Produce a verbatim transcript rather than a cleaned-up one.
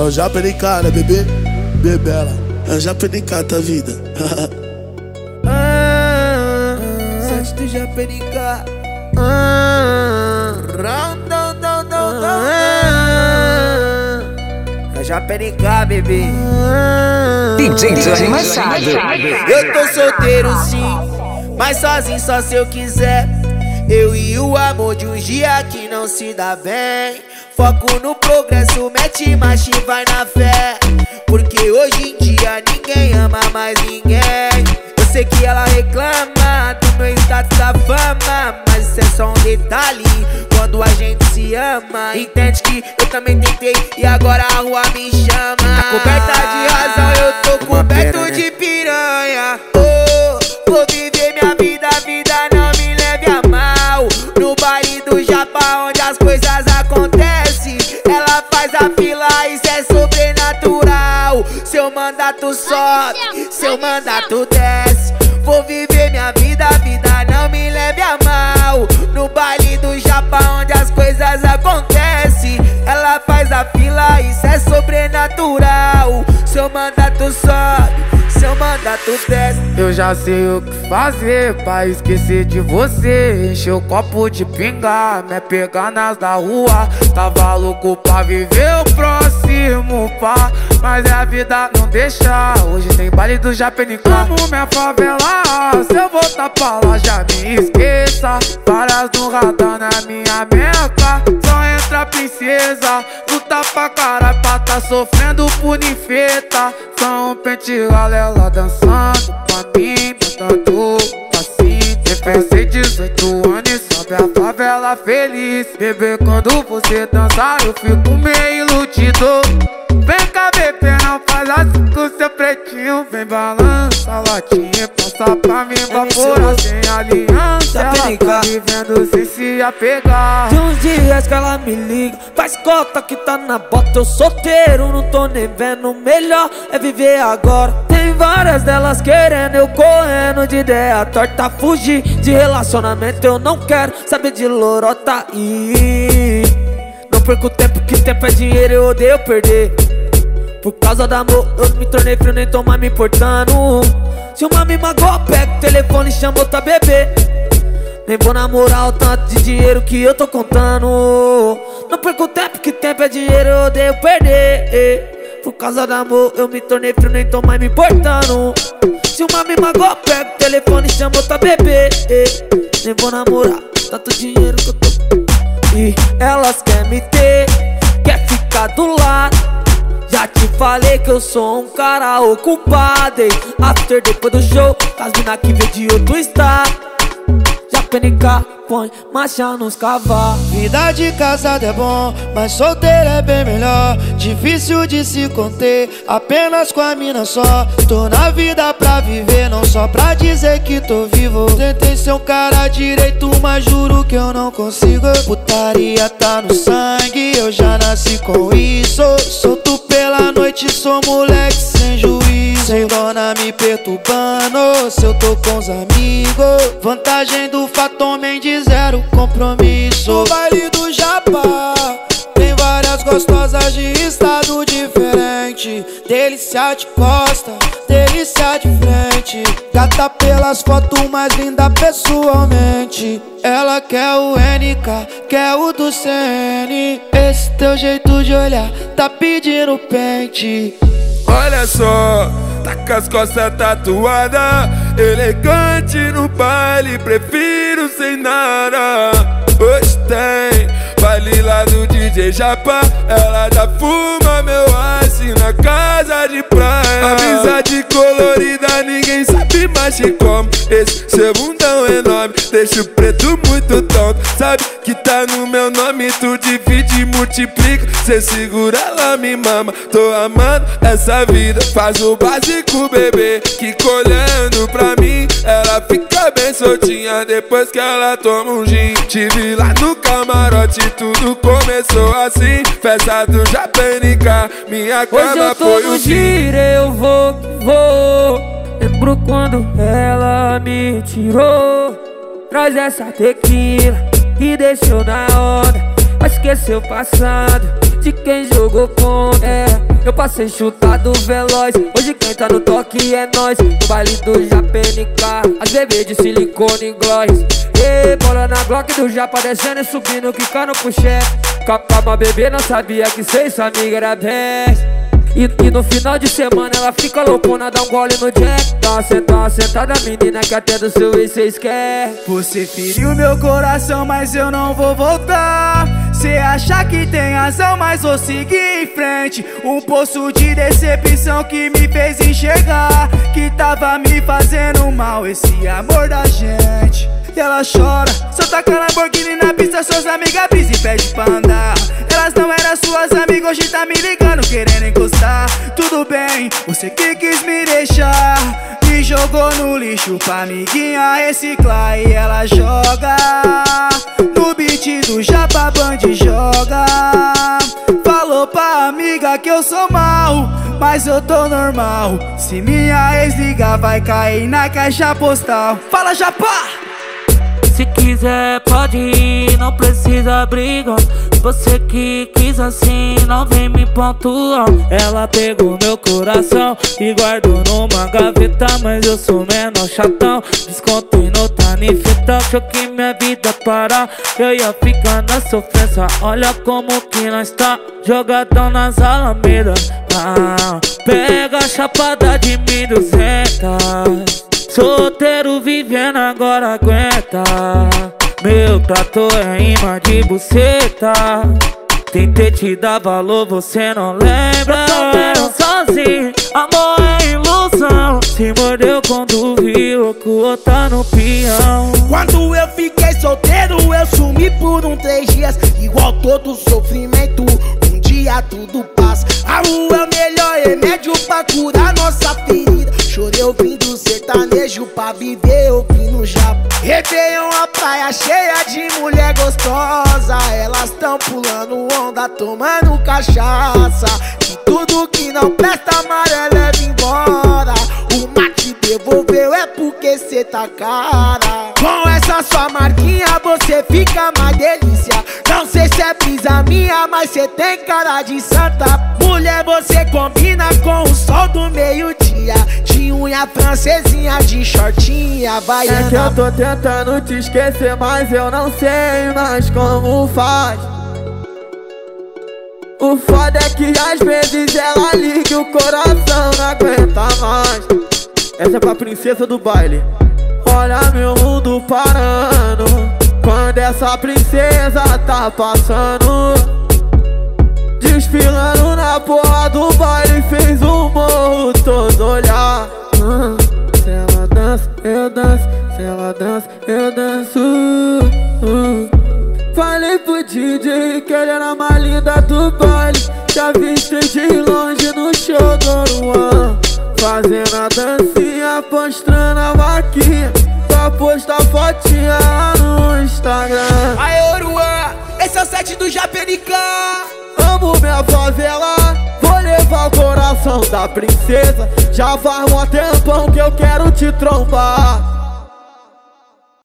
É o Japa N K, né, bebê? Bebela. É o Japa N K, tá vida. ah, Sete do Japa N K. Ah, é Japa N K, bebê. D J Johnny Machado. Eu tô solteiro sim, mas sozinho só se eu quiser. Eu e o amor de um dia que não se dá bem. Foco no progresso, mete marcha e vai na fé. Porque hoje em dia ninguém ama mais ninguém. Eu sei que ela reclama do meu status da fama, mas isso é só um detalhe quando a gente se ama. Entende que eu também tentei e agora a rua me chama. Tá coberta de razão, eu tô coberto de piranha. Oh, vou viver minha vida, a vida não me leve a mal. No baile do Japa onde as coisas acontecem, ela faz a fila, isso é sobrenatural. Seu mandato sobe, seu mandato desce. Vou viver minha vida, a vida não me leve a mal. No baile do Japa onde as coisas acontecem, ela faz a fila, isso é sobrenatural. Seu mandato sobe, seu mandato desce. Eu já sei o que fazer pra esquecer de você. Encher o copo de pinga, me pegar nas da rua. Tava louco pra viver o próximo pá, mas a vida não deixa. Hoje tem baile do Japa N K. Amo minha favela, se eu voltar pra lá já me esqueça. Várias no radar na minha meca, só entra princesa. Luta pra caralho pra tá sofrendo punifeta. Só um pente galela dançando pra mim, botando passinho. Pensei dezoito anos e sobe a favela feliz. Bebê, quando você dançar eu fico meio iludido. Vem cá, bebê, não faz assim com seu pretinho. Vem balança a latinha, passa pra mim, vapora sem aliança. Ela tá vivendo sem se apegar. Tem uns dias que ela me liga, faz cota que tá na bota. Eu solteiro, não tô nem vendo. Melhor é viver agora. Tem várias delas querendo, eu correndo de ideia torta. Fugir de relacionamento, eu não quero saber de lorota. E não perco tempo, que tempo é dinheiro, eu odeio perder. Por causa do amor eu me tornei frio, nem tô mais me importando. Se uma me magoa, pega o telefone e chama outra bebê. Nem vou namorar o tanto de dinheiro que eu tô contando. Não perco tempo, que tempo é dinheiro, eu odeio perder. Por causa do amor eu me tornei frio, nem tô mais me importando. Se uma me magoa, pega o telefone e chama outra bebê. Nem vou namorar tanto dinheiro que eu tô. E elas querem me ter, quer ficar do lado. Já te falei que eu sou um cara ocupado. After depois do show, as mina que veio de outro estado. Japa N K põe marcha nos cavalos. Vida de casado é bom, mas solteiro é bem melhor. Difícil de se conter, apenas com a mina só. Tô na vida pra viver, não só pra dizer que tô vivo. Tentei ser um cara direito, mas juro que eu não consigo. Putaria tá no sangue, eu já nasci com isso. Solto pela noite, sou moleque sem juízo. Sem dona me perturbando, se eu tô com os amigos. Vantagem do fato homem de zero compromisso. No baile do Japa tem várias gostosas de estado diferente. Delícia de costa, delícia de frente. Gata pelas fotos, mais linda pessoalmente. Ela quer o N K, quer o do C N. Esse teu jeito de olhar tá pedindo pente. Olha só, tá com as costas tatuadas, elegante no baile, prefiro sem nada. Hoje tem baile lá do D J Japa, ela já fuma meu ice na casa de praia. Amizade colorida, ninguém sabe mais de como. Esse seu bundão enorme deixa o preto muito tonto. Sabe que tá no meu nome, tu divide e multiplica. Cê segura, ela me mama, tô amando essa vida. Faz o básico, bebê, que olhando pra mim ela fica bem soltinha depois que ela toma um gin. Tive lá no camarote, tudo começou assim. Festa do Japa N K, minha cama foi o gin. Eu vou que vou. Lembro quando ela me tirou. Traz essa tequila e deixou na onda. Esqueceu o passado de quem jogou contra. É. Eu passei chutado veloz, hoje quem tá no toque é nós. No baile do Japa N K, as bebês de silicone e gloss. E bola na Glock do Japa descendo e subindo, quicando pro chefe. Calma bebê, não sabia que cê e sua amiga era best. E, e no final de semana ela fica loucona, dá um gole no jack. Dá uma sentada, sentada menina que até do seu ex cês quer. Você feriu meu coração, mas eu não vou voltar. Cê acha que tem razão, mas vou seguir em frente. Um poço de decepção que me fez enxergar que tava me fazendo mal esse amor da gente. E ela chora, só taca Lamborghini na pista, suas amigas brisa e pede pra andar. Elas não eram suas amigas, hoje tá me ligando, querendo encostar. Tudo bem, você que quis me deixar, me jogou no lixo pra amiguinha reciclar. E ela joga no beat do Japa Band, joga. Falou pra amiga que eu sou mal, mas eu tô normal. Se minha ex ligar, vai cair na caixa postal. Fala, Japa! Se quiser pode ir, não precisa brigar. Você que quis assim, não vem me pontuar. Ela pegou meu coração e guardou numa gaveta, mas eu sou menor chatão. Descontei no tanifeta, achou que minha vida parar, eu ia ficar na sofrência. Olha como que nós tá, jogadão nas alamedas. Ah, pega a chapada de mil e duzentos. Solteiro vivendo agora aguenta. Meu trator é imã de buceta. Tentei te dar valor, você não lembra. Solteiro sozinho, amor é ilusão. Se mordeu quando viu que o outro tá no peão. Quando eu fiquei solteiro, eu sumi por um três dias. Igual todo sofrimento, um dia tudo passa. A rua é o melhor remédio pra curar nossa ferida. Chorei ouvindo sertanejo pra viver ouvindo Japa. Réveillon, a praia cheia de mulher gostosa. Elas tão pulando onda, tomando cachaça. E tudo que não presta, amarelo leva embora. O mate devolveu é porque cê tá cara. Com essa sua marquinha você fica mais delícia. Não sei se é brisa minha, mas cê tem cara de santa. Mulher, você combina com o sol do meio-dia. De unha francesinha, de shortinha, havaiana. É que eu tô tentando te esquecer, mas eu não sei mais como faz. O foda é que às vezes ela liga e o coração não aguenta mais. Essa é pra princesa do baile. Olha meu mundo parando quando essa princesa tá passando. Desfilando na porra do baile, fez o morro todo olhar. hum, Se ela dança, eu danço. Se ela dança, eu danço. hum. Falei pro D J que ele era a mais linda do baile. Já viste de longe no show do Luan, fazendo a dancinha, mostrando a vaquinha pra postar fotinha no Instagram. Aê, Oruan, esse é o set do Japa N K. Amo minha favela, vou levar o coração da princesa. Já faz um tempão que eu quero te trombar.